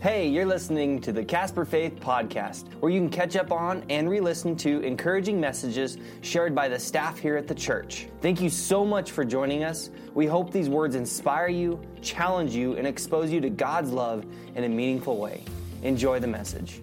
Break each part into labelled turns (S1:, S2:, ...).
S1: Hey, you're listening to the Casper Faith Podcast, where you can catch up on and re-listen to encouraging messages shared by the staff here at the church. Thank you so much for joining us. We hope these words inspire you, challenge you, and expose you to God's love in a meaningful way. Enjoy the message.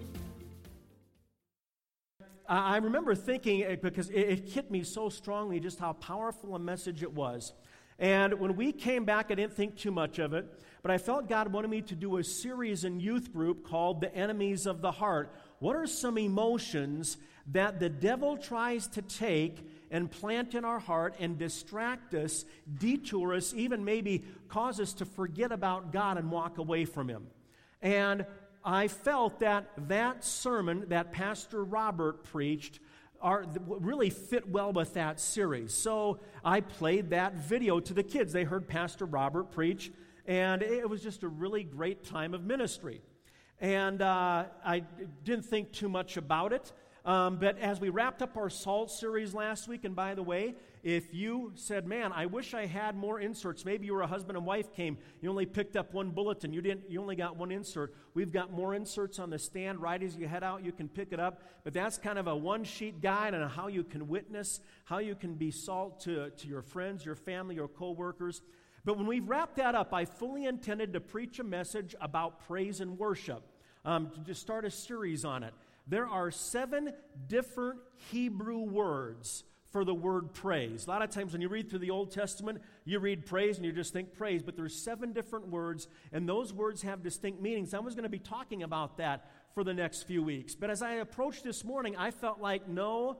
S2: I remember thinking, because it hit me so strongly just how powerful a message it was. And when we came back, I didn't think too much of it, but I felt God wanted me to do a series in youth group called The Enemies of the Heart. What are some emotions that the devil tries to take and plant in our heart and distract us, detour us, even maybe cause us to forget about God and walk away from Him? And I felt that sermon that Pastor Robert preached really fit well with that series. So I played that video to the kids. They heard Pastor Robert preach, and it was just a really great time of ministry. And I didn't think too much about it. But as we wrapped up our SALT series last week, and by the way, if you said, man, I wish I had more inserts, maybe you were a husband and wife came, you only picked up one bulletin, you only got one insert. We've got more inserts on the stand right as you head out, you can pick it up. But that's kind of a one-sheet guide on how you can witness, how you can be salt to your friends, your family, your co-workers. But when we wrapped that up, I fully intended to preach a message about praise and worship, to start a series on it. There are 7 different Hebrew words for the word praise. A lot of times when you read through the Old Testament, you read praise and you just think praise, but there's 7 different words, and those words have distinct meanings. I was going to be talking about that for the next few weeks. But as I approached this morning, I felt like, no,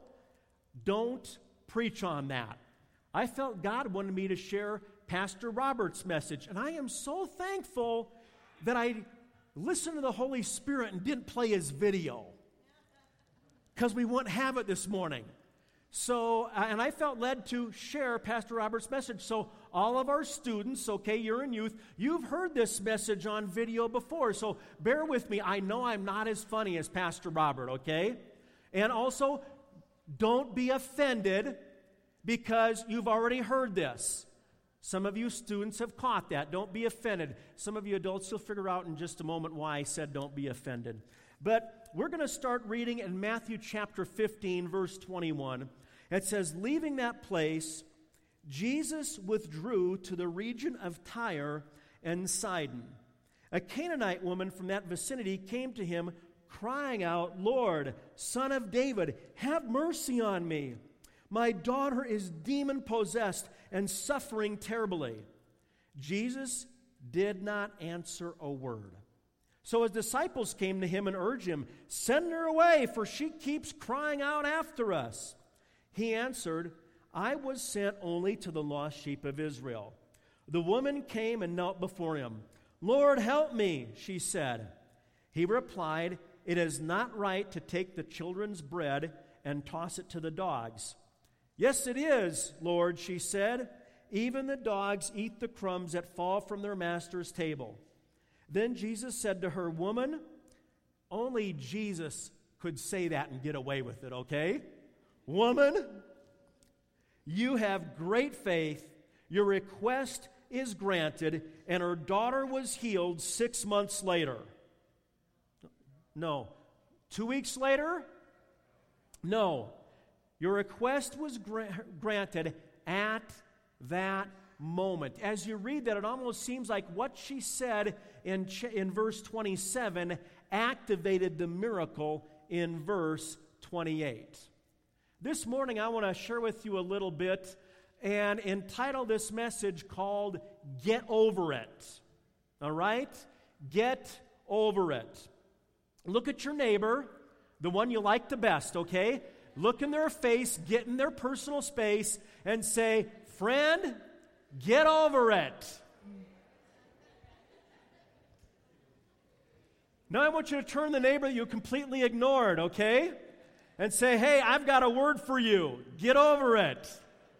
S2: don't preach on that. I felt God wanted me to share Pastor Robert's message, and I am so thankful that I listened to the Holy Spirit and didn't play his video, because we wouldn't have it this morning. So, and I felt led to share Pastor Robert's message. So all of our students, okay, you're in youth, you've heard this message on video before. So bear with me. I know I'm not as funny as Pastor Robert, okay? And also, don't be offended because you've already heard this. Some of you students have caught that. Don't be offended. Some of you adults, you'll figure out in just a moment why I said don't be offended. But we're going to start reading in Matthew chapter 15, verse 21. It says, leaving that place, Jesus withdrew to the region of Tyre and Sidon. A Canaanite woman from that vicinity came to him, crying out, Lord, Son of David, have mercy on me. My daughter is demon-possessed and suffering terribly. Jesus did not answer a word. So his disciples came to him and urged him, send her away, for she keeps crying out after us. He answered, I was sent only to the lost sheep of Israel. The woman came and knelt before him. Lord, help me, she said. He replied, it is not right to take the children's bread and toss it to the dogs. Yes, it is, Lord, she said. Even the dogs eat the crumbs that fall from their master's table. Then Jesus said to her, woman, only Jesus could say that and get away with it, okay? Woman, you have great faith. Your request is granted. And her daughter was healed 6 months later. No. 2 weeks later? No. Your request was granted at that moment. As you read that, it almost seems like what she said in verse 27 activated the miracle in verse 28. This morning, I want to share with you a little bit and entitle this message called Get Over It. All right? Get over it. Look at your neighbor, the one you like the best, okay? Look in their face, get in their personal space, and say, friend, get over it. Now I want you to turn to the neighbor that you completely ignored, okay? And say, hey, I've got a word for you. Get over it.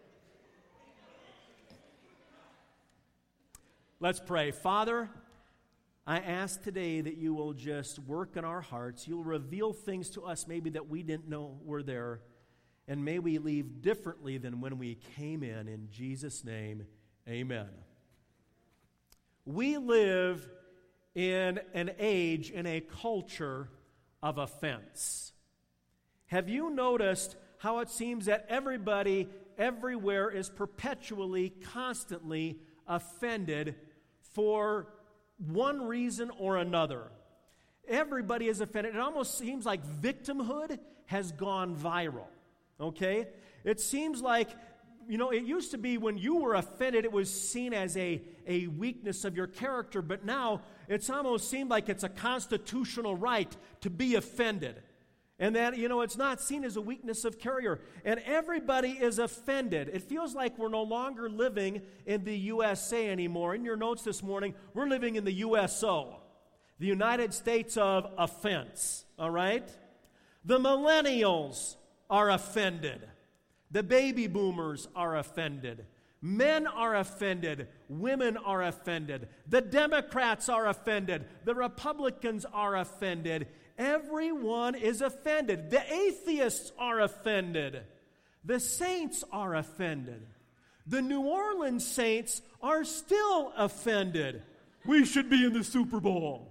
S2: Let's pray. Father, I ask today that you will just work in our hearts. You'll reveal things to us maybe that we didn't know were there. And may we leave differently than when we came in. In Jesus' name, amen. We live in an age, in a culture of offense. Have you noticed how it seems that everybody, everywhere, is perpetually, constantly offended for one reason or another? Everybody is offended. It almost seems like victimhood has gone viral, okay? It seems like, it used to be when you were offended, it was seen as a weakness of your character, but now it's almost seemed like it's a constitutional right to be offended. And that, it's not seen as a weakness of character. And everybody is offended. It feels like we're no longer living in the USA anymore. In your notes this morning, we're living in the USO, the United States of offense, all right? The millennials are offended. The baby boomers are offended. Men are offended. Women are offended. The Democrats are offended. The Republicans are offended. Everyone is offended. The atheists are offended. The saints are offended. The New Orleans Saints are still offended. We should be in the Super Bowl.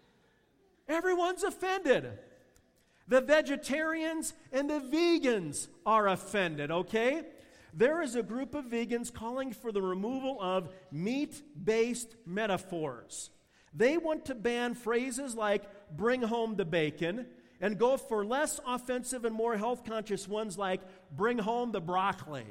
S2: Everyone's offended. The vegetarians and the vegans are offended, okay? There is a group of vegans calling for the removal of meat-based metaphors. They want to ban phrases like bring home the bacon and go for less offensive and more health-conscious ones like bring home the broccoli.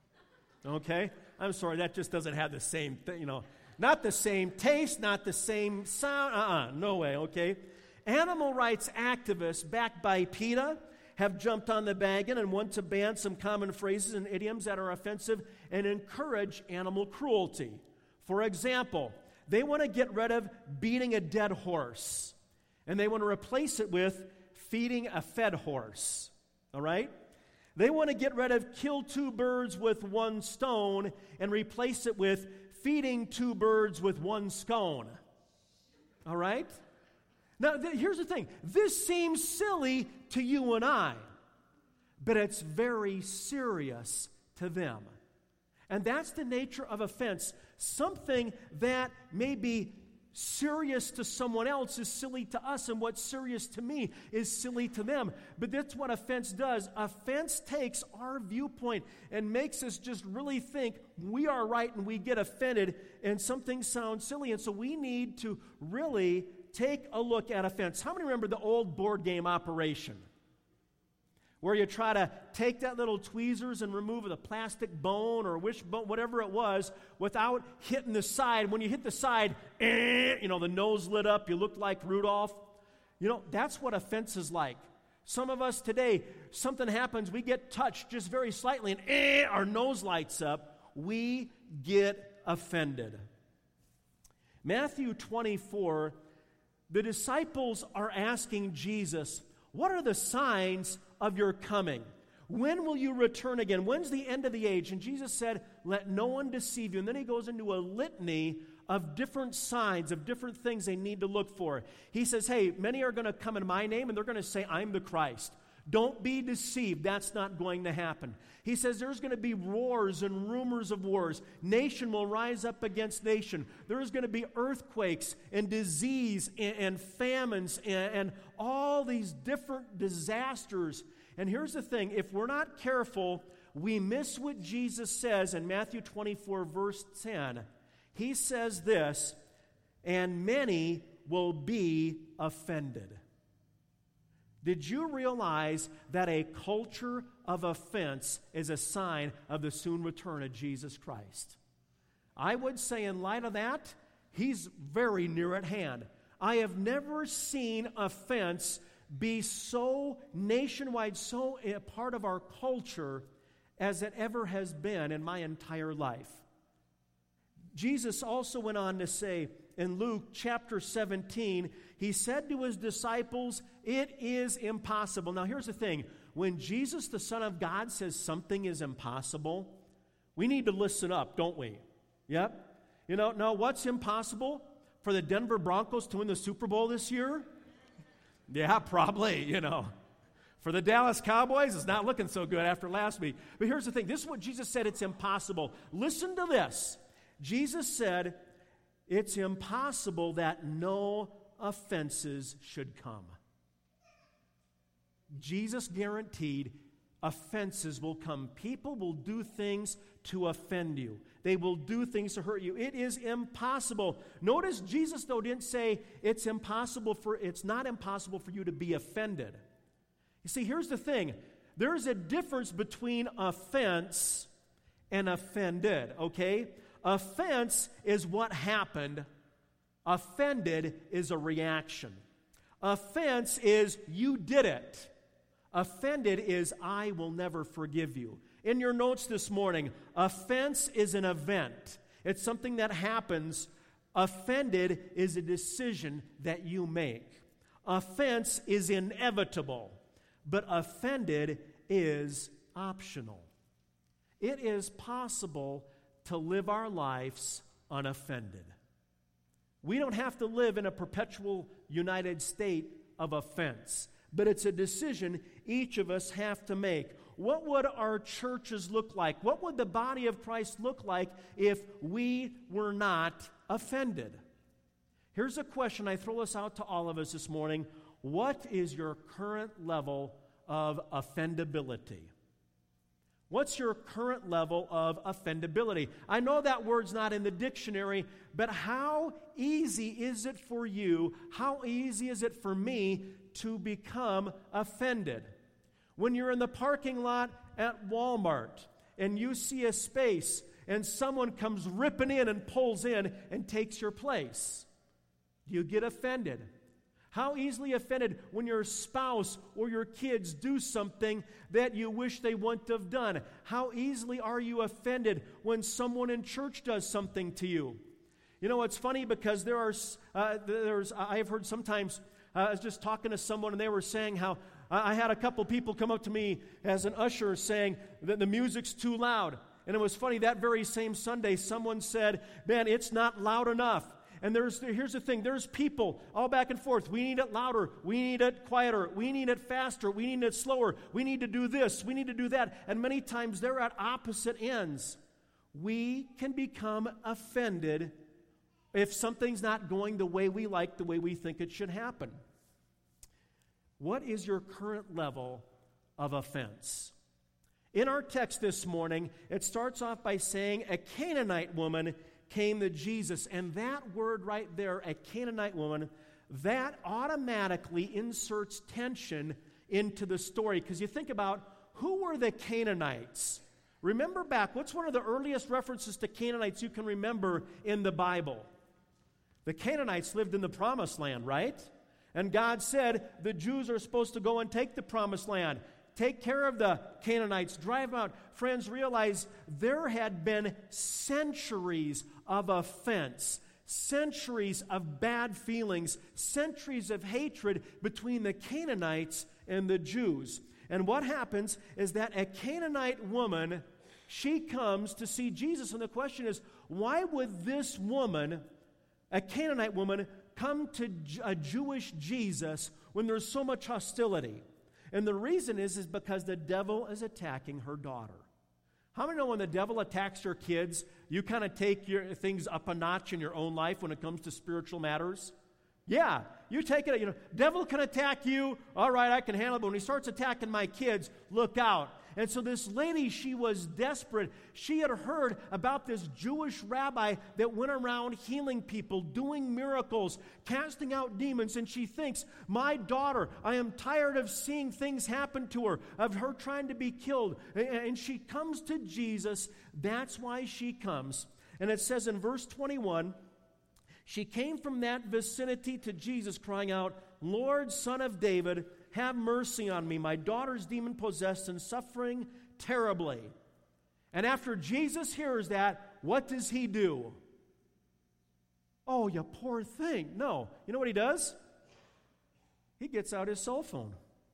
S2: Okay? I'm sorry, that just doesn't have the same thing, not the same taste, not the same sound. No way, okay? Animal rights activists backed by PETA have jumped on the wagon and want to ban some common phrases and idioms that are offensive and encourage animal cruelty. For example, they want to get rid of beating a dead horse, and they want to replace it with feeding a fed horse. All right? They want to get rid of kill two birds with one stone and replace it with feeding two birds with one scone. All right? Now, here's the thing. This seems silly to you and I, but it's very serious to them. And that's the nature of offense. Something that may be serious to someone else is silly to us, and what's serious to me is silly to them. But that's what offense does. Offense takes our viewpoint and makes us just really think we are right, and we get offended, and something sounds silly. And so we need to really take a look at offense. How many remember the old board game Operation? Where you try to take that little tweezers and remove the plastic bone or wishbone, whatever it was, without hitting the side. When you hit the side, the nose lit up, you looked like Rudolph. That's what offense is like. Some of us today, something happens, we get touched just very slightly, and our nose lights up. We get offended. Matthew 24, the disciples are asking Jesus, what are the signs of your coming? When will you return again? When's the end of the age? And Jesus said, let no one deceive you. And then he goes into a litany of different signs, of different things they need to look for. He says, hey, many are going to come in my name, and they're going to say, I'm the Christ. Don't be deceived. That's not going to happen. He says there's going to be wars and rumors of wars. Nation will rise up against nation. There's going to be earthquakes and disease and famines and all these different disasters. And here's the thing. If we're not careful, we miss what Jesus says in Matthew 24, verse 10. He says this, and many will be offended. Did you realize that a culture of offense is a sign of the soon return of Jesus Christ? I would say in light of that, he's very near at hand. I have never seen offense be so nationwide, so a part of our culture as it ever has been in my entire life. Jesus also went on to say in Luke chapter 17, he said to his disciples, it is impossible. Now here's the thing. When Jesus, the Son of God, says something is impossible, we need to listen up, don't we? Yep. Now what's impossible? For the Denver Broncos to win the Super Bowl this year? Yeah, probably, For the Dallas Cowboys, it's not looking so good after last week. But here's the thing. This is what Jesus said, it's impossible. Listen to this. Jesus said, it's impossible that no offenses should come. Jesus guaranteed offenses will come. People will do things to offend you. They will do things to hurt you. It is impossible. Notice Jesus, though, didn't say it's not impossible for you to be offended. You see, here's the thing. There's a difference between offense and offended, okay? Offense is what happened. Offended is a reaction. Offense is you did it. Offended is I will never forgive you. In your notes this morning, offense is an event. It's something that happens. Offended is a decision that you make. Offense is inevitable, but offended is optional. It is possible to live our lives unoffended. We don't have to live in a perpetual united state of offense, but it's a decision each of us have to make. What would our churches look like? What would the body of Christ look like if we were not offended? Here's a question I throw this out to all of us this morning. What is your current level of offendability? What's your current level of offendability? I know that word's not in the dictionary, but how easy is it for you, how easy is it for me to become offended? When you're in the parking lot at Walmart and you see a space and someone comes ripping in and pulls in and takes your place, do you get offended? How easily offended when your spouse or your kids do something that you wish they wouldn't have done? How easily are you offended when someone in church does something to you? You know, it's funny because I've heard sometimes, I was just talking to someone and they were saying how I had a couple people come up to me as an usher saying that the music's too loud. And it was funny, that very same Sunday, someone said, man, it's not loud enough. And here's the thing, there's people all back and forth. We need it louder. We need it quieter. We need it faster. We need it slower. We need to do this. We need to do that. And many times they're at opposite ends. We can become offended if something's not going the way we like, the way we think it should happen. What is your current level of offense? In our text this morning, it starts off by saying a Canaanite woman came to Jesus. And that word right there, a Canaanite woman, that automatically inserts tension into the story. Because you think about, who were the Canaanites? Remember back, what's one of the earliest references to Canaanites you can remember in the Bible? The Canaanites lived in the Promised Land, right? And God said the Jews are supposed to go and take the Promised Land. Take care of the Canaanites. Drive them out. Friends, realize there had been centuries of offense, centuries of bad feelings, centuries of hatred between the Canaanites and the Jews. And what happens is that a Canaanite woman, she comes to see Jesus. And the question is, why would this woman, a Canaanite woman, come to a Jewish Jesus when there's so much hostility? And the reason is because the devil is attacking her daughter. How many know when the devil attacks your kids, you kind of take your things up a notch in your own life when it comes to spiritual matters? Yeah, you take it, devil can attack you. All right, I can handle it. But when he starts attacking my kids, look out. And so this lady, she was desperate. She had heard about this Jewish rabbi that went around healing people, doing miracles, casting out demons. And she thinks, my daughter, I am tired of seeing things happen to her, of her trying to be killed. And she comes to Jesus. That's why she comes. And it says in verse 21, she came from that vicinity to Jesus, crying out, Lord, Son of David, have mercy on me. My daughter's demon-possessed and suffering terribly. And after Jesus hears that, what does he do? Oh, you poor thing. No. You know what he does? He gets out his cell phone.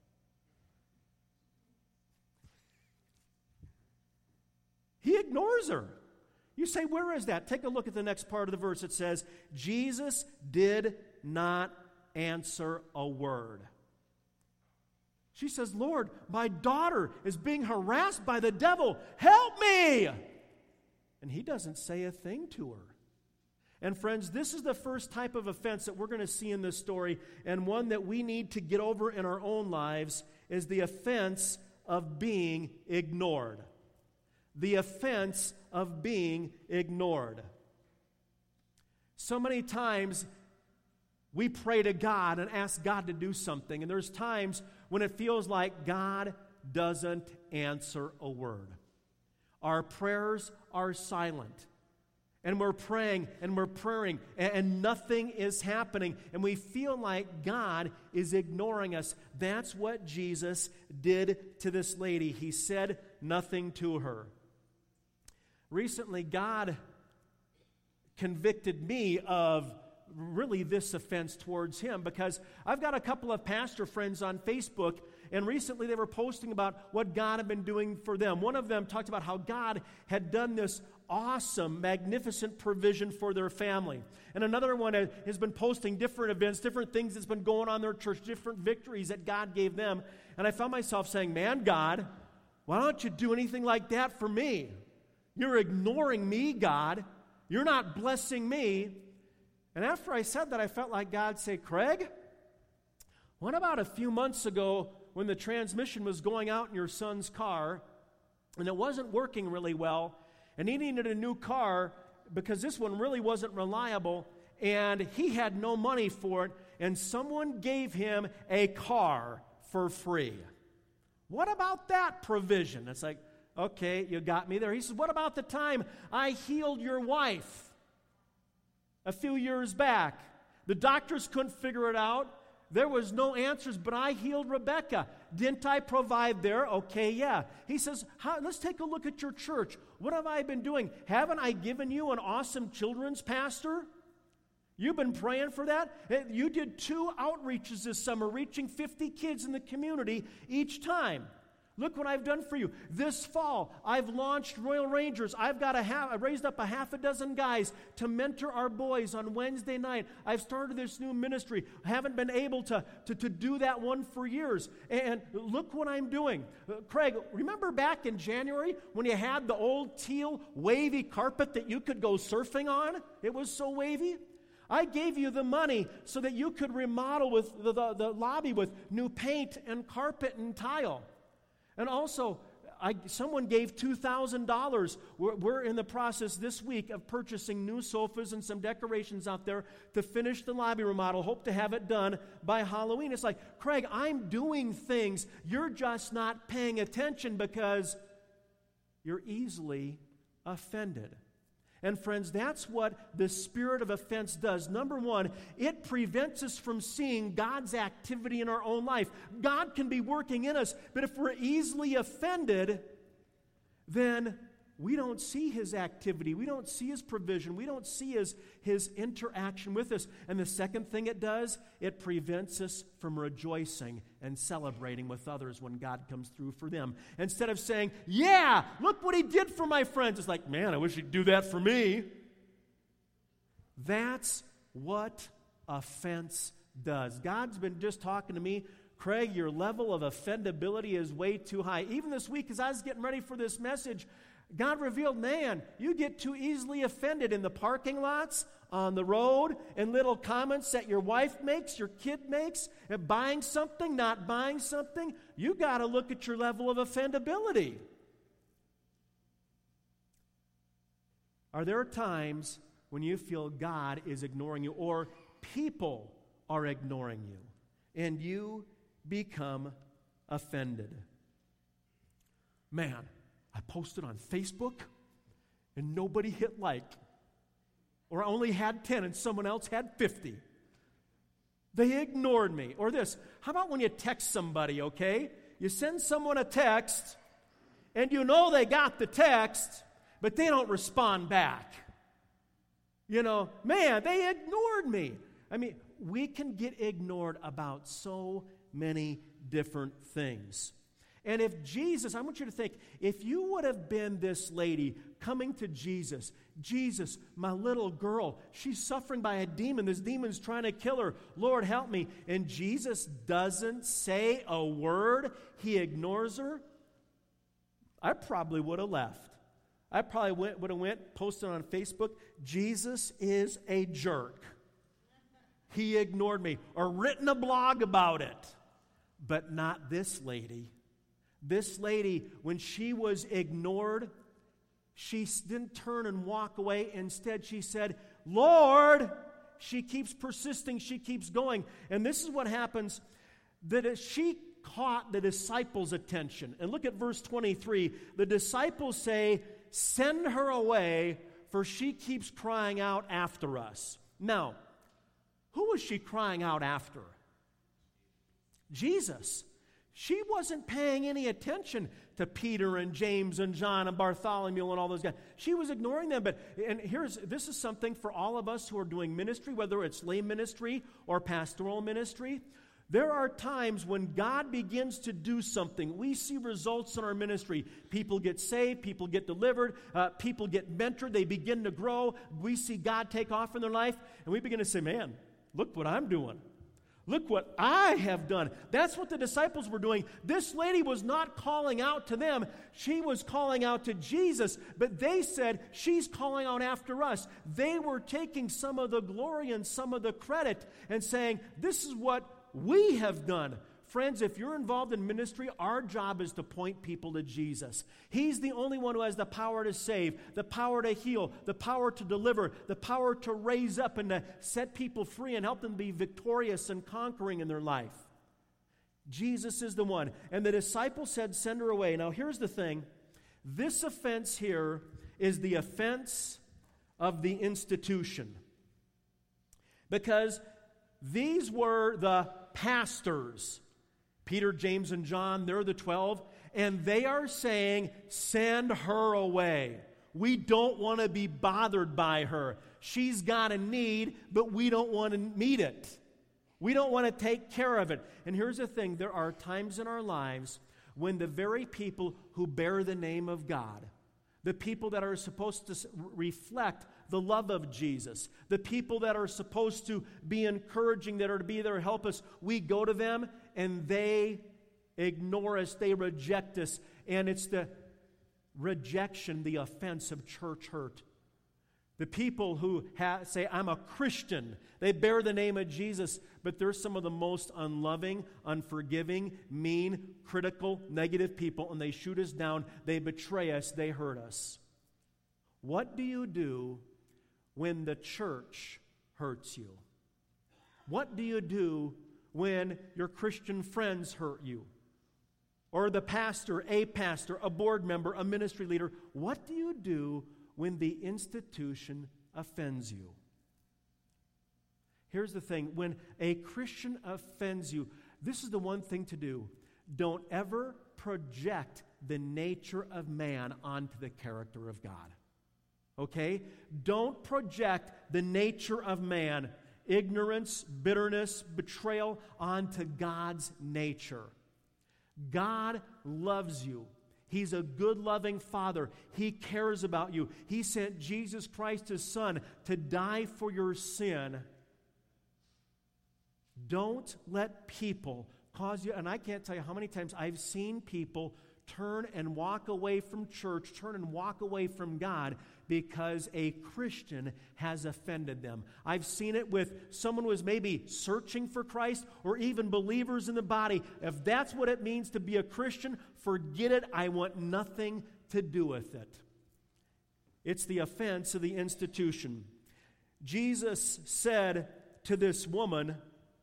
S2: He ignores her. You say, where is that? Take a look at the next part of the verse. It says, Jesus did not answer a word. She says, Lord, my daughter is being harassed by the devil. Help me! And he doesn't say a thing to her. And friends, this is the first type of offense that we're going to see in this story, and one that we need to get over in our own lives is the offense of being ignored. The offense of being ignored. So many times we pray to God and ask God to do something, and there's times when it feels like God doesn't answer a word. Our prayers are silent. And we're praying and we're praying and nothing is happening. And we feel like God is ignoring us. That's what Jesus did to this lady. He said nothing to her. Recently, God convicted me of really this offense towards Him, because I've got a couple of pastor friends on Facebook, and recently they were posting about what God had been doing for them. One of them talked about how God had done this awesome, magnificent provision for their family. And another one has been posting different events, different things that's been going on in their church, different victories that God gave them. And I found myself saying, man, God, why don't you do anything like that for me? You're ignoring me, God. You're not blessing me. And after I said that, I felt like God say, Craig, what about a few months ago when the transmission was going out in your son's car and it wasn't working really well, and he needed a new car because this one really wasn't reliable, and he had no money for it, and someone gave him a car for free. What about that provision? It's like, okay, you got me there. He says, what about the time I healed your wife a few years back? The doctors couldn't figure it out. There was no answers, but I healed Rebecca. Didn't I provide there? Okay, yeah. He says, let's take a look at your church. What have I been doing? Haven't I given you an awesome children's pastor? You've been praying for that? You did 2 outreaches this summer, reaching 50 kids in the community each time. Look what I've done for you. This fall, I've launched Royal Rangers. I raised up a half a dozen guys to mentor our boys on Wednesday night. I've started this new ministry. I haven't been able to do that one for years. And look what I'm doing. Craig, remember back in January when you had the old teal wavy carpet that you could go surfing on? It was so wavy. I gave you the money so that you could remodel with the lobby with new paint and carpet and tile. And also, someone gave $2,000. We're in the process this week of purchasing new sofas and some decorations out there to finish the lobby remodel. Hope to have it done by Halloween. It's like, Craig, I'm doing things. You're just not paying attention because you're easily offended. And friends, that's what the spirit of offense does. Number one, it prevents us from seeing God's activity in our own life. God can be working in us, but if we're easily offended, then we don't see His activity. We don't see His provision. We don't see His interaction with us. And the second thing it does, it prevents us from rejoicing and celebrating with others when God comes through for them. Instead of saying, yeah, look what He did for my friends. It's like, man, I wish He'd do that for me. That's what offense does. God's been just talking to me. Craig, your level of offendability is way too high. Even this week, as I was getting ready for this message, God revealed, man, you get too easily offended in the parking lots, on the road, in little comments that your wife makes, your kid makes, and buying something, not buying something. You got to look at your level of offendability. Are there times when you feel God is ignoring you or people are ignoring you and you become offended? Man, I posted on Facebook and nobody hit like. Or I only had 10 and someone else had 50. They ignored me. Or this, how about when you text somebody, okay? You send someone a text and you know they got the text, but they don't respond back. You know, man, they ignored me. I mean, we can get ignored about so many different things. And if Jesus, I want you to think, if you would have been this lady coming to Jesus, Jesus, my little girl, she's suffering by a demon. This demon's trying to kill her. Lord, help me. And Jesus doesn't say a word. He ignores her. I probably would have left. I probably would have posted on Facebook, Jesus is a jerk. He ignored me, or written a blog about it. But not this lady. This lady, when she was ignored, she didn't turn and walk away. Instead, she said, Lord, she keeps persisting, she keeps going. And this is what happens, that she caught the disciples' attention. And look at verse 23. The disciples say, send her away, for she keeps crying out after us. Now, who was she crying out after? Jesus. She wasn't paying any attention to Peter and James and John and Bartholomew and all those guys. She was ignoring them. This is something for all of us who are doing ministry, whether it's lay ministry or pastoral ministry. There are times when God begins to do something. We see results in our ministry. People get saved, people get delivered, people get mentored, they begin to grow. We see God take off in their life, and we begin to say, man, look what I'm doing. Look what I have done. That's what the disciples were doing. This lady was not calling out to them. She was calling out to Jesus. But they said, she's calling out after us. They were taking some of the glory and some of the credit and saying, this is what we have done. Friends, if you're involved in ministry, our job is to point people to Jesus. He's the only one who has the power to save, the power to heal, the power to deliver, the power to raise up and to set people free and help them be victorious and conquering in their life. Jesus is the one. And the disciples said, send her away. Now, here's the thing. This offense here is the offense of the institution. Because these were the pastors. Peter, James, and John, they're the 12, and they are saying, send her away. We don't want to be bothered by her. She's got a need, but we don't want to meet it. We don't want to take care of it. And here's the thing, there are times in our lives when the very people who bear the name of God, the people that are supposed to reflect the love of Jesus, the people that are supposed to be encouraging, that are to be there to help us, we go to them and they ignore us, they reject us, and it's the rejection, the offense of church hurt. The people who say, I'm a Christian, they bear the name of Jesus, but they're some of the most unloving, unforgiving, mean, critical, negative people, and they shoot us down, they betray us, they hurt us. What do you do when the church hurts you? What do you do when your Christian friends hurt you? Or the pastor, a board member, a ministry leader? What do you do when the institution offends you? Here's the thing. When a Christian offends you, this is the one thing to do. Don't ever project the nature of man onto the character of God. Okay? Don't project the nature of man, ignorance, bitterness, betrayal, onto God's nature. God loves you. He's a good, loving Father. He cares about you. He sent Jesus Christ, His Son, to die for your sin. Don't let people cause you, and I can't tell you how many times I've seen people turn and walk away from church, turn and walk away from God because a Christian has offended them. I've seen it with someone who is maybe searching for Christ or even believers in the body. If that's what it means to be a Christian, forget it. I want nothing to do with it. It's the offense of the institution. Jesus said to this woman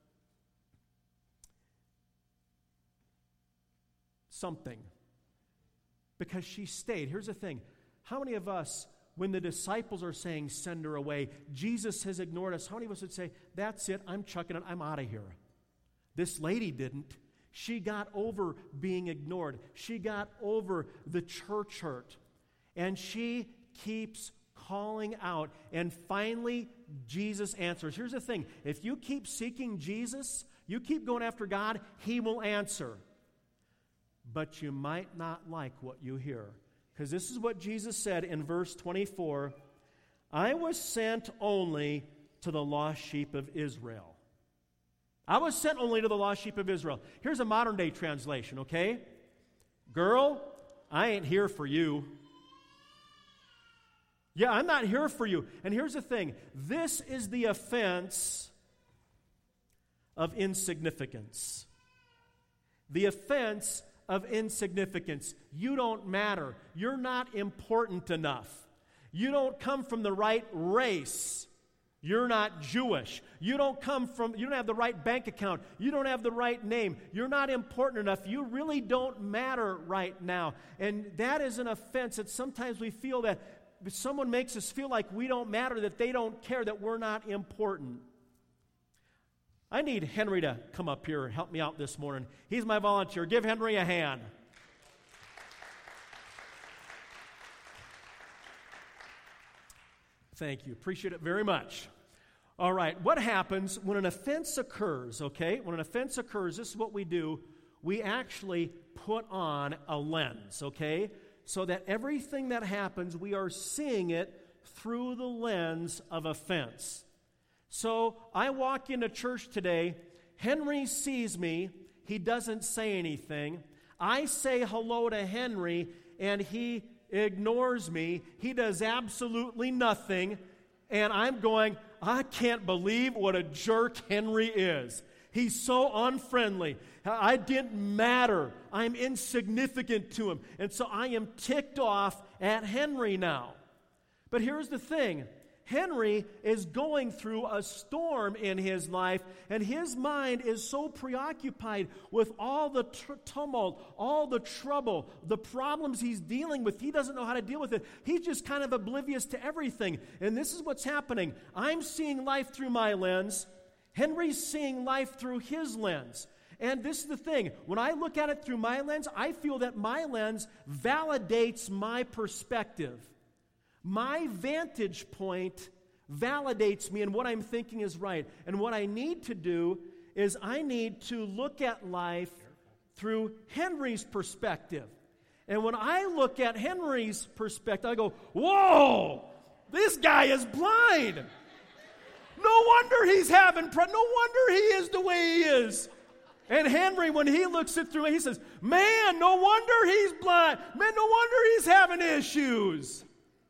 S2: something because she stayed. Here's the thing. How many of us, when the disciples are saying, send her away, Jesus has ignored us, how many of us would say, that's it, I'm chucking it, I'm out of here? This lady didn't. She got over being ignored. She got over the church hurt. And she keeps calling out. And finally, Jesus answers. Here's the thing. If you keep seeking Jesus, you keep going after God, He will answer. But you might not like what you hear. Because this is what Jesus said in verse 24. I was sent only to the lost sheep of Israel. I was sent only to the lost sheep of Israel. Here's a modern day translation, okay? Girl, I ain't here for you. Yeah, I'm not here for you. And here's the thing. This is the offense of insignificance. The offense of insignificance. You don't matter. You're not important enough. You don't come from the right race. You're not Jewish. You don't have the right bank account. You don't have the right name. You're not important enough. You really don't matter right now. And that is an offense that sometimes we feel that someone makes us feel like we don't matter, that they don't care, that we're not important. I need Henry to come up here and help me out this morning. He's my volunteer. Give Henry a hand. Thank you. Appreciate it very much. All right. What happens when an offense occurs, okay? When an offense occurs, this is what we do. We actually put on a lens, okay? So that everything that happens, we are seeing it through the lens of offense. So I walk into church today. Henry sees me. He doesn't say anything. I say hello to Henry, and he ignores me. He does absolutely nothing. And I'm going, I can't believe what a jerk Henry is. He's so unfriendly. I didn't matter. I'm insignificant to him. And so I am ticked off at Henry now. But here's the thing. Henry is going through a storm in his life, and his mind is so preoccupied with all the tumult, all the trouble, the problems he's dealing with. He doesn't know how to deal with it. He's just kind of oblivious to everything. And this is what's happening. I'm seeing life through my lens. Henry's seeing life through his lens. And this is the thing. When I look at it through my lens, I feel that my lens validates my perspective. My vantage point validates me, and what I'm thinking is right. And what I need to do is I need to look at life through Henry's perspective. And when I look at Henry's perspective, I go, whoa, this guy is blind. No wonder he's no wonder he is the way he is. And Henry, when he looks it through, he says, man, no wonder he's blind. Man, no wonder he's having issues.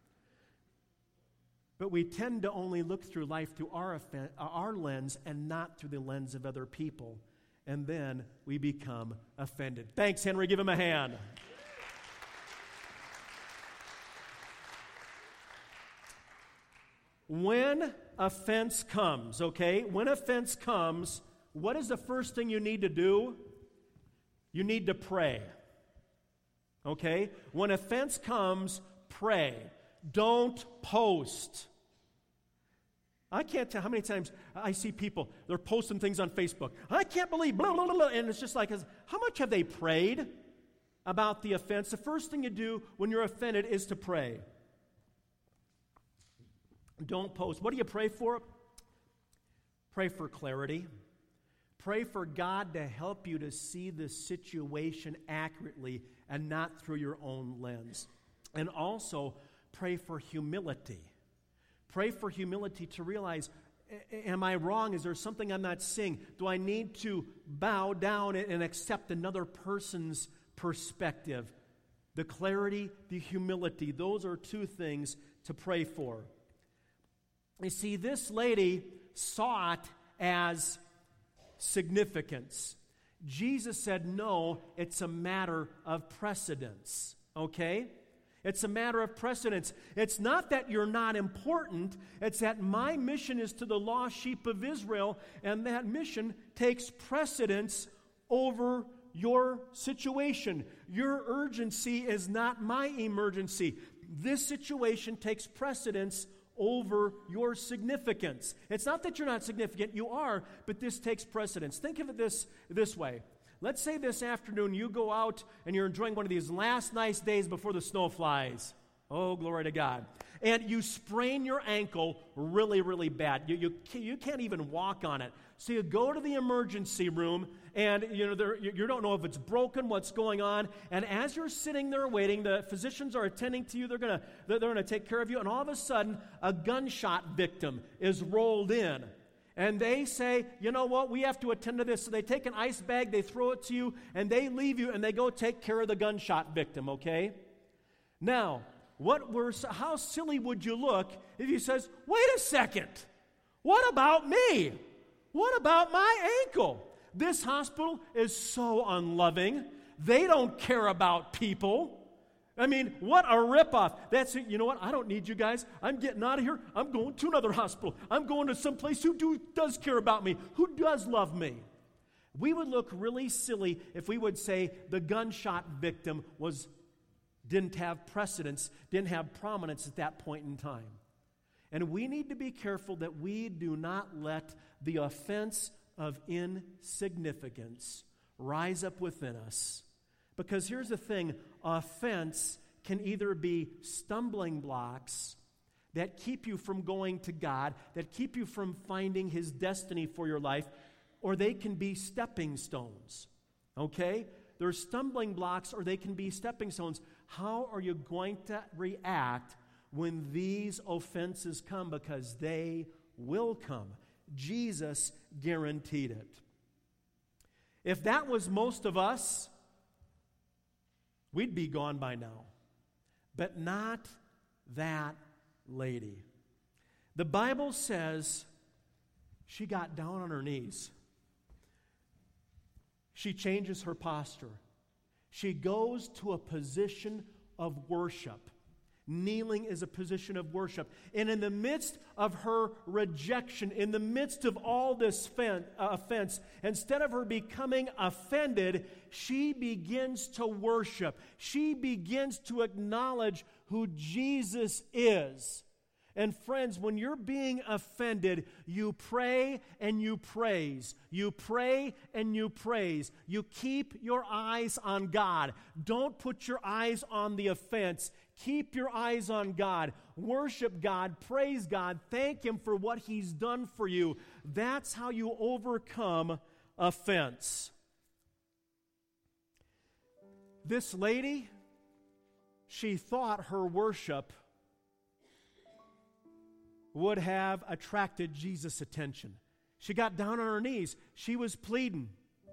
S2: But we tend to only look through life through our lens and not through the lens of other people. And then we become offended. Thanks, Henry. Give him a hand. When offense comes, okay? When offense comes, what is the first thing you need to do? You need to pray. Okay? When offense comes, pray. Don't post. I can't tell how many times I see people, they're posting things on Facebook. I can't believe, blah, blah, blah, blah. And it's just like, how much have they prayed about the offense? The first thing you do when you're offended is to pray. Don't post. What do you pray for? Pray for clarity. Pray for God to help you to see the situation accurately and not through your own lens. And also, pray for humility. Pray for humility to realize, am I wrong? Is there something I'm not seeing? Do I need to bow down and accept another person's perspective? The clarity, the humility, those are two things to pray for. You see, this lady saw it as significance. Jesus said, no, it's a matter of precedence, okay? It's a matter of precedence. It's not that you're not important. It's that my mission is to the lost sheep of Israel, and that mission takes precedence over your situation. Your urgency is not my emergency. This situation takes precedence over your significance. It's not that you're not significant. You are, but this takes precedence. Think of it this way. Let's say this afternoon you go out and you're enjoying one of these last nice days before the snow flies. Oh, glory to God. And you sprain your ankle really, really bad. You can't even walk on it. So you go to the emergency room and you don't know if it's broken, what's going on. And as you're sitting there waiting, the physicians are attending to you. They're gonna take care of you. And all of a sudden, a gunshot victim is rolled in. And they say, you know what, we have to attend to this. So they take an ice bag, they throw it to you, and they leave you, and they go take care of the gunshot victim, okay? Now, how silly would you look if he says, wait a second, what about me? What about my ankle? This hospital is so unloving. They don't care about people. I mean, what a ripoff. That's it. You know what? I don't need you guys. I'm getting out of here. I'm going to another hospital. I'm going to someplace who does care about me, who does love me. We would look really silly if we would say the gunshot victim didn't have precedence, didn't have prominence at that point in time. And we need to be careful that we do not let the offense of insignificance rise up within us. Because here's the thing, offense can either be stumbling blocks that keep you from going to God, that keep you from finding His destiny for your life, or they can be stepping stones. Okay? They're stumbling blocks or they can be stepping stones. How are you going to react when these offenses come? Because they will come. Jesus guaranteed it. If that was most of us, we'd be gone by now. But not that lady. The Bible says she got down on her knees. She changes her posture. She goes to a position of worship. Kneeling is a position of worship. And in the midst of her rejection, in the midst of all this offense, instead of her becoming offended, she begins to worship. She begins to acknowledge who Jesus is. And friends, when you're being offended, you pray and you praise. You pray and you praise. You keep your eyes on God. Don't put your eyes on the offense. Keep your eyes on God. Worship God. Praise God. Thank Him for what He's done for you. That's how you overcome offense. This lady, she thought her worship would have attracted Jesus' attention. She got down on her knees. She was pleading.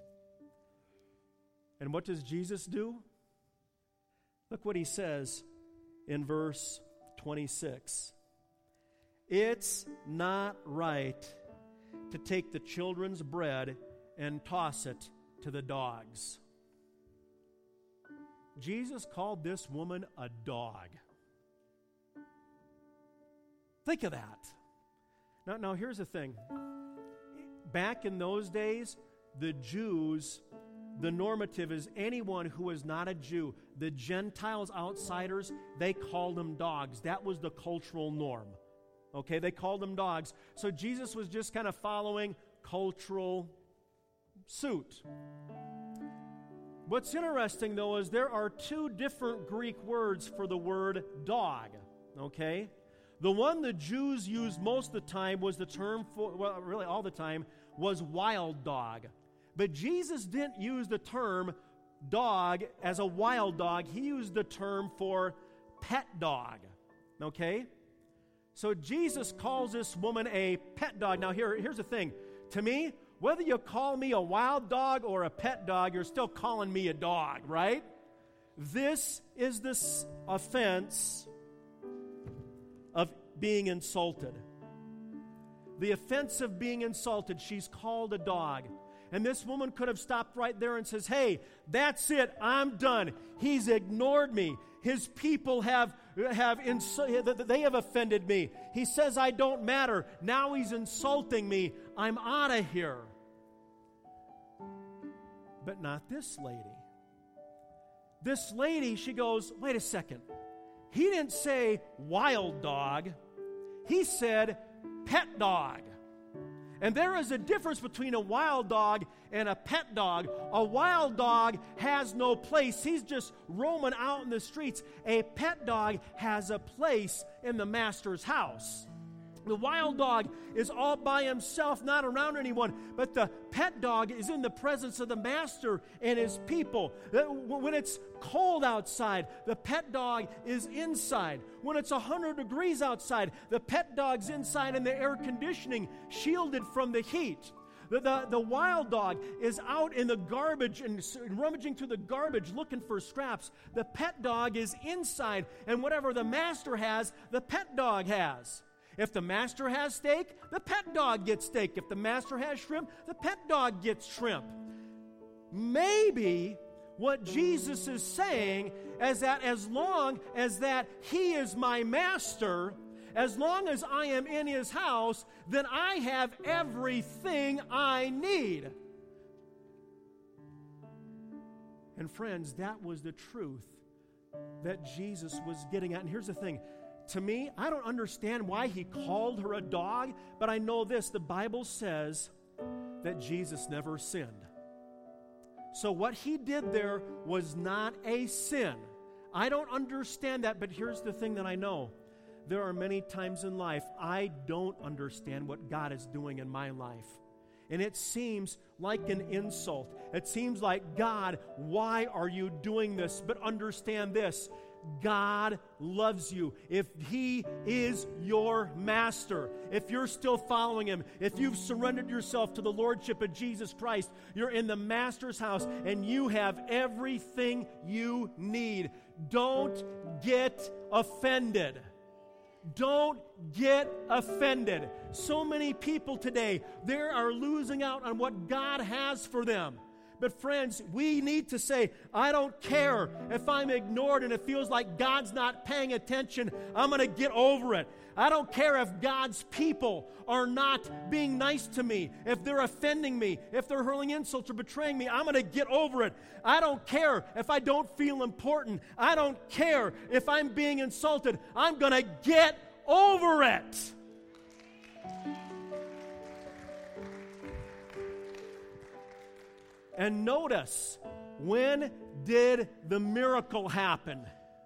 S2: And what does Jesus do? Look what He says in verse 26. It's not right to take the children's bread and toss it to the dogs. Jesus called this woman a dog. Think of that. Now here's the thing. Back in those days, the Jews, the normative is anyone who was not a Jew. The Gentiles, outsiders, they called them dogs. That was the cultural norm. Okay, they called them dogs. So Jesus was just kind of following cultural suit. What's interesting, though, is there are two different Greek words for the word dog. Okay? The one the Jews used most of the time was the term for, well, really all the time, was wild dog. But Jesus didn't use the term dog as a wild dog. He used the term for pet dog. Okay? So Jesus calls this woman a pet dog. Now here's the thing. To me, whether you call me a wild dog or a pet dog, you're still calling me a dog, right? This is this offense of being insulted. The offense of being insulted, she's called a dog. And this woman could have stopped right there and says, hey, that's it, I'm done. He's ignored me. His people they have offended me. He says I don't matter. Now he's insulting me. I'm out of here. But not this lady. This lady, she goes, wait a second. He didn't say wild dog. He said pet dog. And there is a difference between a wild dog and a pet dog. A wild dog has no place. He's just roaming out in the streets. A pet dog has a place in the master's house. The wild dog is all by himself, not around anyone. But the pet dog is in the presence of the master and his people. When it's cold outside, the pet dog is inside. When it's 100 degrees outside, the pet dog's inside in the air conditioning, shielded from the heat. The wild dog is out in the garbage and rummaging through the garbage looking for scraps. The pet dog is inside, and whatever the master has, the pet dog has. If the master has steak, the pet dog gets steak. If the master has shrimp, the pet dog gets shrimp. Maybe what Jesus is saying is that as long as that He is my master, as long as I am in His house, then I have everything I need. And friends, that was the truth that Jesus was getting at. And here's the thing. To me, I don't understand why He called her a dog, but I know this. The Bible says that Jesus never sinned. So what He did there was not a sin. I don't understand that, but here's the thing that I know. There are many times in life I don't understand what God is doing in my life. And it seems like an insult. It seems like, God, why are you doing this? But understand this. God loves you. If He is your master, if you're still following Him, if you've surrendered yourself to the Lordship of Jesus Christ, you're in the Master's house and you have everything you need. Don't get offended. Don't get offended. So many people today, they are losing out on what God has for them. But friends, we need to say, I don't care if I'm ignored and it feels like God's not paying attention. I'm going to get over it. I don't care if God's people are not being nice to me, if they're offending me, if they're hurling insults or betraying me. I'm going to get over it. I don't care if I don't feel important. I don't care if I'm being insulted. I'm going to get over it. And notice, when did the miracle happen?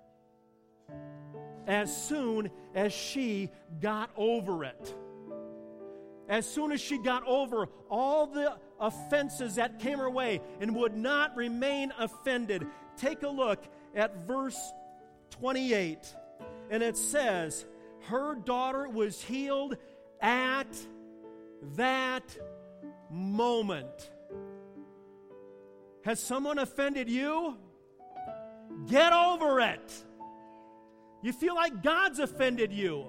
S2: As soon as she got over it. As soon as she got over all the offenses that came her way and would not remain offended. Take a look at verse 28. And it says, her daughter was healed at that moment. Has someone offended you? Get over it. You feel like God's offended you.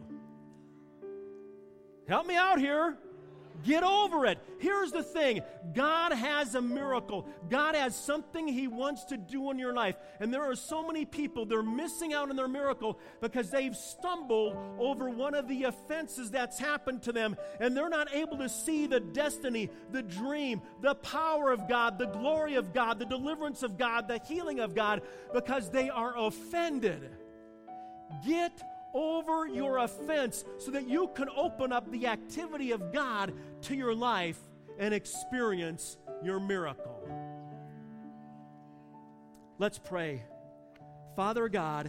S2: Help me out here. Get over it. Here's the thing. God has a miracle. God has something He wants to do in your life. And there are so many people, they're missing out on their miracle because they've stumbled over one of the offenses that's happened to them. And they're not able to see the destiny, the dream, the power of God, the glory of God, the deliverance of God, the healing of God, because they are offended. Get over your offense so that you can open up the activity of God to your life and experience your miracle. Let's pray. Father God,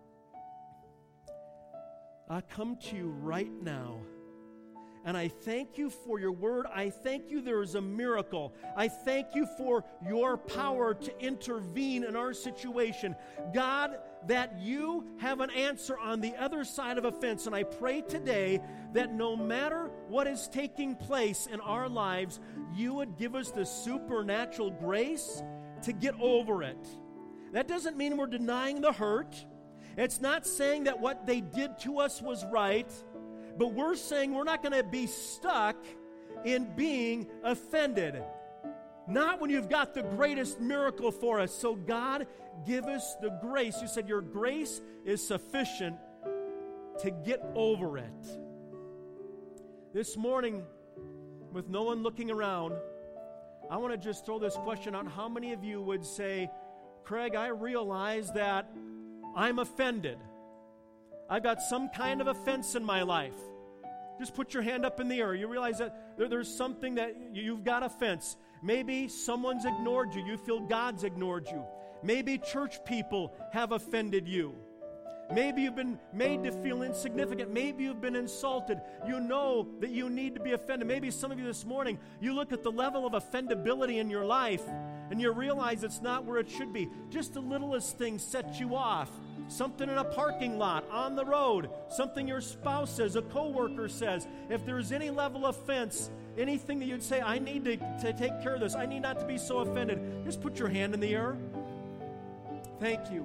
S2: I come to you right now, and I thank you for your word. I thank you there is a miracle. I thank you for your power to intervene in our situation. God, that you have an answer on the other side of a fence. And I pray today that no matter what is taking place in our lives, you would give us the supernatural grace to get over it. That doesn't mean we're denying the hurt. It's not saying that what they did to us was right. But we're saying we're not going to be stuck in being offended. Not when you've got the greatest miracle for us. So God, give us the grace. You said your grace is sufficient to get over it. This morning, with no one looking around, I want to just throw this question out. How many of you would say, Craig, I realize that I'm offended. I've got some kind of offense in my life. Just put your hand up in the air. You realize that there's something that you've got offense. Maybe someone's ignored you. You feel God's ignored you. Maybe church people have offended you. Maybe you've been made to feel insignificant. Maybe you've been insulted. You know that you need to be offended. Maybe some of you this morning, you look at the level of offendability in your life and you realize it's not where it should be. Just the littlest thing sets you off. Something in a parking lot, on the road, something your spouse says, a coworker says. If there's any level of offense, anything that you'd say, I need to take care of this. I need not to be so offended. Just put your hand in the air. Thank you.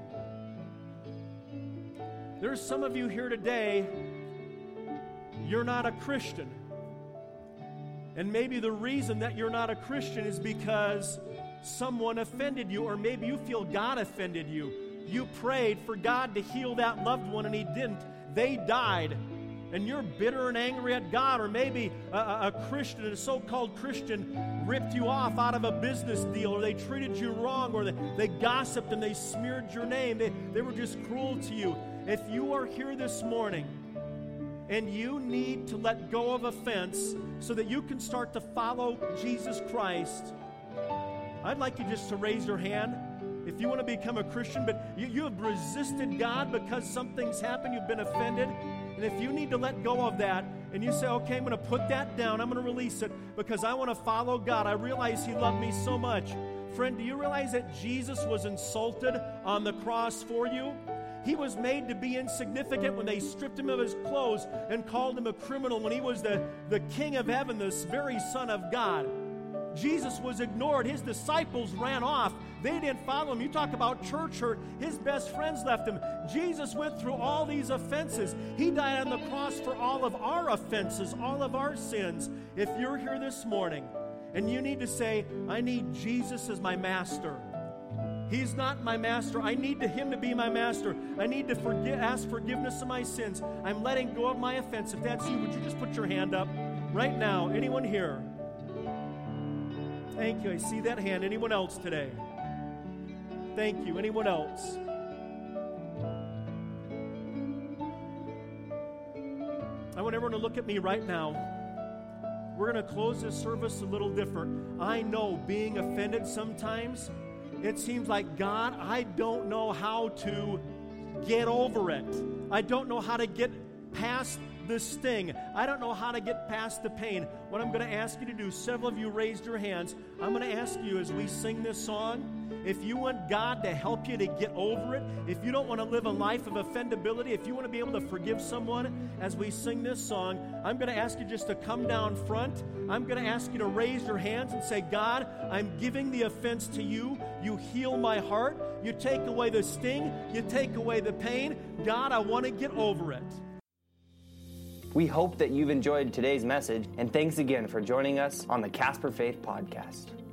S2: There's some of you here today, you're not a Christian. And maybe the reason that you're not a Christian is because someone offended you, or maybe you feel God offended you. You prayed for God to heal that loved one and He didn't. They died. And you're bitter and angry at God, or maybe a Christian, a so-called Christian, ripped you off out of a business deal, or they treated you wrong, or they gossiped and they smeared your name. They were just cruel to you. If you are here this morning and you need to let go of offense so that you can start to follow Jesus Christ, I'd like you just to raise your hand. If you want to become a Christian, but you have resisted God because something's happened, you've been offended, and if you need to let go of that, and you say, okay, I'm going to put that down, I'm going to release it, because I want to follow God. I realize He loved me so much. Friend, do you realize that Jesus was insulted on the cross for you? He was made to be insignificant when they stripped Him of His clothes and called Him a criminal when He was the King of heaven, the very Son of God. Jesus was ignored. His disciples ran off. They didn't follow Him. You talk about church hurt. His best friends left Him. Jesus went through all these offenses. He died on the cross for all of our offenses, all of our sins. If you're here this morning and you need to say, I need Jesus as my master. He's not my master. I need Him to be my master. I need to ask forgiveness of my sins. I'm letting go of my offense. If that's you, would you just put your hand up right now? Anyone here? Thank you. I see that hand. Anyone else today? Thank you. Anyone else? I want everyone to look at me right now. We're going to close this service a little different. I know being offended sometimes, it seems like, God, I don't know how to get over it. I don't know how to get past the sting. I don't know how to get past the pain. What I'm going to ask you to do, several of you raised your hands, I'm going to ask you as we sing this song, if you want God to help you to get over it, if you don't want to live a life of offendability, if you want to be able to forgive someone as we sing this song, I'm going to ask you just to come down front. I'm going to ask you to raise your hands and say, God, I'm giving the offense to you. You heal my heart. You take away the sting. You take away the pain. God, I want to get over it.
S1: We hope that you've enjoyed today's message, and thanks again for joining us on the Casper Faith Podcast.